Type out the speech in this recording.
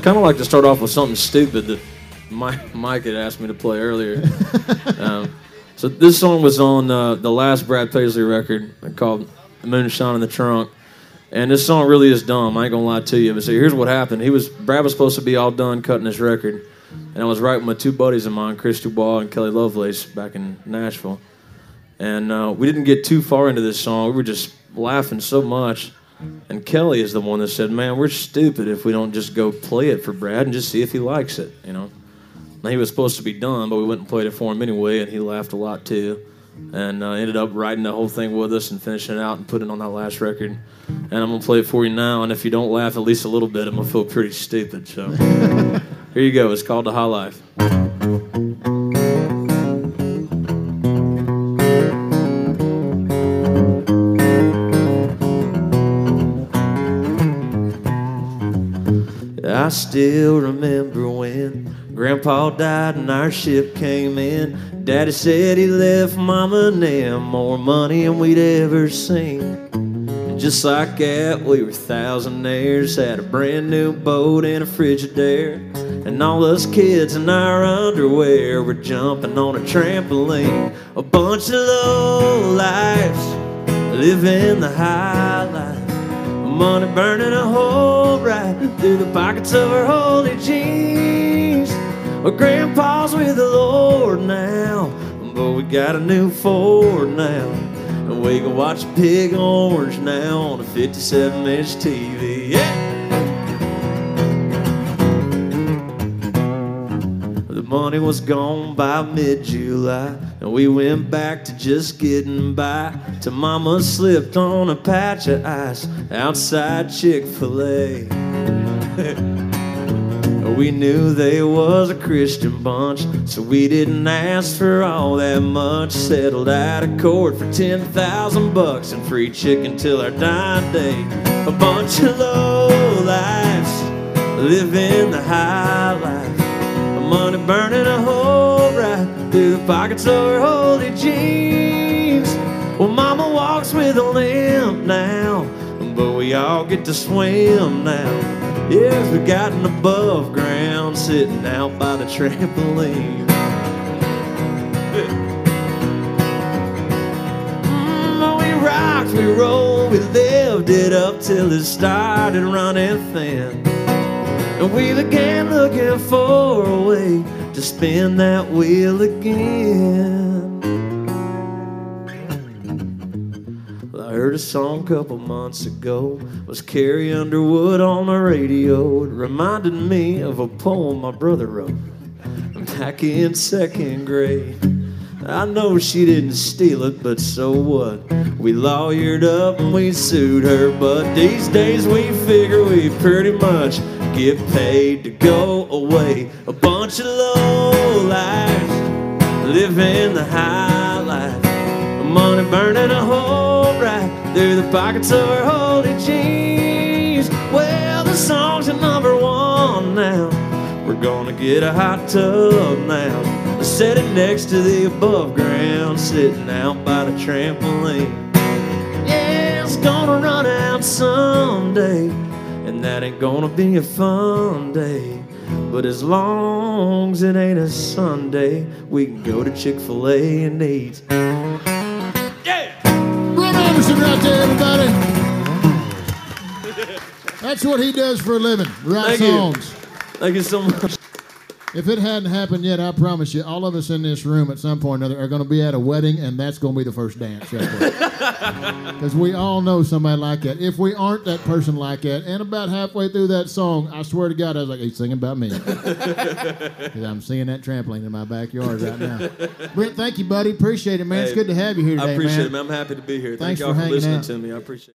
kind of like to start off with something stupid that Mike had asked me to play earlier. So this song was on the last Brad Paisley record called Moonshine in the Trunk. And this song really is dumb. I ain't gonna lie to you. But see, here's what happened. Brad was supposed to be all done cutting this record. And I was writing with two buddies of mine, Chris Dubois and Kelly Lovelace, back in Nashville. And we didn't get too far into this song. We were just laughing so much. And Kelly is the one that said, man, we're stupid if we don't just go play it for Brad and just see if he likes it, you know. Now, he was supposed to be done, but we went and played it for him anyway, and he laughed a lot too. And ended up writing the whole thing with us and finishing it out and putting it on that last record. And I'm going to play it for you now, and if you don't laugh at least a little bit, I'm going to feel pretty stupid. So here you go. It's called The High Life. I still remember when Grandpa died and our ship came in. Daddy said he left Mama and them more money than we'd ever seen. And just like that, we were thousandaires, had a brand new boat and a Frigidaire. And all us kids in our underwear were jumping on a trampoline. A bunch of low lives living the high life. Money burning a hole right through the pockets of her holy jeans. Well, Grandpa's with the Lord now, but we got a new Ford now. And we can watch Big Orange now on a 57-inch TV. Yeah! The money was gone by mid-July, and we went back to just getting by, till Mama slipped on a patch of ice outside Chick-fil-A. We knew they was a Christian bunch, so we didn't ask for all that much. Settled out of court for $10,000 and free chicken till our dying day. A bunch of low lives living the high life. Money burning a hole right through the pockets of her holy jeans. Well, Mama walks with a limp now, but we all get to swim now. Yes, we got an above ground sitting out by the trampoline. We rocked, we rolled, we lived it up till it started running thin. And we began looking for a way to spin that wheel again. I heard a song a couple months ago, was Carrie Underwood on the radio. It reminded me of a poem my brother wrote back in second grade. I know she didn't steal it, but so what? We lawyered up and we sued her, but these days we figure we pretty much get paid to go away. A bunch of low lives living the high life. Money burning a hole right through the pockets of her holy jeans. Well, the song's at #1 now. We're gonna get a hot tub now. Set it next to the above ground, sitting out by the trampoline. Yeah, it's gonna run out someday, and that ain't gonna be a fun day. But as long as it ain't a Sunday, we can go to Chick-fil-A and eat. Brett Anderson right there, everybody. That's what he does for a living, write songs. Thank you so much. If it hadn't happened yet, I promise you, all of us in this room at some point or another are going to be at a wedding, and that's going to be the first dance right there. Because we all know somebody like that. If we aren't that person like that, and about halfway through that song, I swear to God, I was like, he's singing about me. Because I'm seeing that trampoline in my backyard right now. Brent, thank you, buddy. Appreciate it, man. It's good to have you here today, man. I appreciate it, man. I'm happy to be here. Thank y'all for listening to me. I appreciate it.